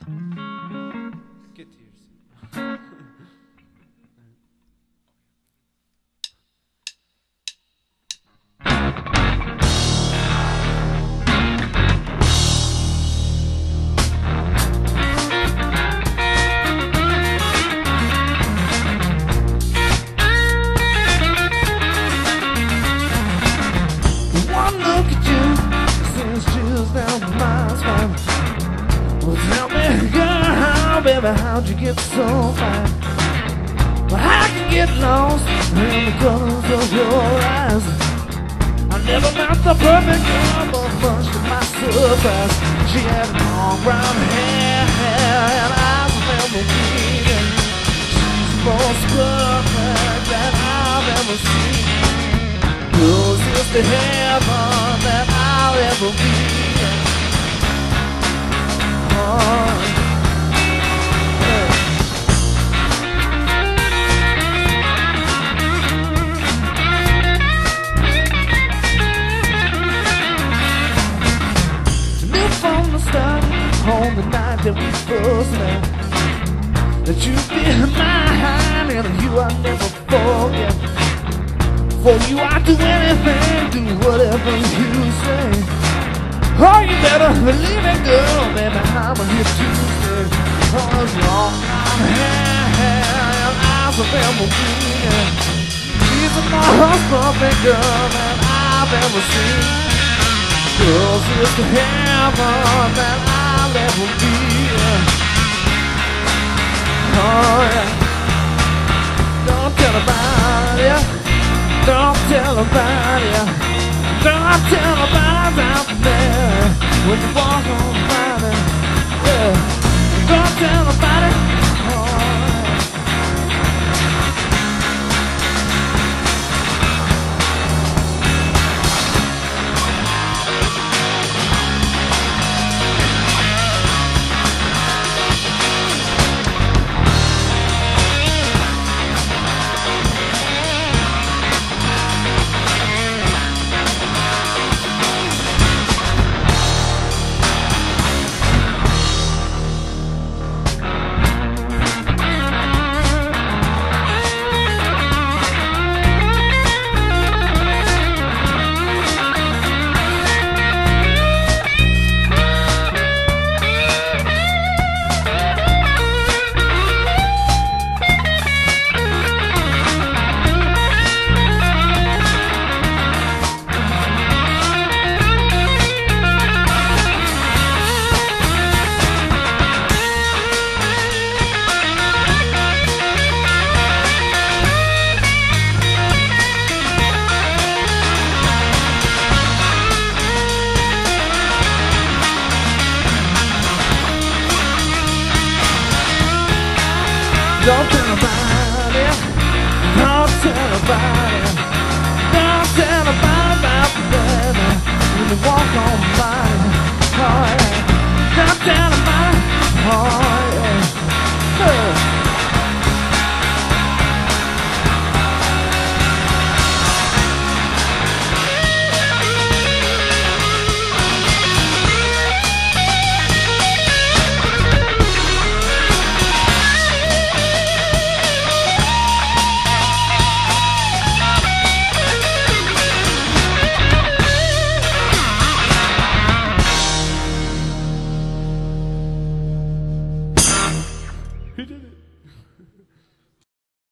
Get to your seat. One look at you sends chills down my spine. Well, tell me, girl, baby, how'd you get so fine? Well, I can get lost in the colors of your eyes. I never met the perfect girl, but much to my surprise, she had long brown hair and eyes of Evelyn. She's the most perfect that I've ever seen. Yours is the heaven that I'll ever be. Oh, yeah. Knew from the start, on the night that we first met, that you'd be mine, and you I'll never forget. For you I'd do anything, do whatever you say. Oh, you better believe it, girl, baby, I'm here to stay. Oh, it's long hair and eyes of Evelyn. She's the most perfect girl that I've ever seen. Girls, it's the heaven that I'll ever be. Oh, yeah. Don't tell about it. Don't tell nobody, don't tell nobody out there when you walk on by, yeah. Don't tell nobody, oh, don't tell nobody, don't tell nobody, don't tell nobody about the baby when you walk on by, oh yeah. Don't tell nobody, oh yeah. Oh. He did it.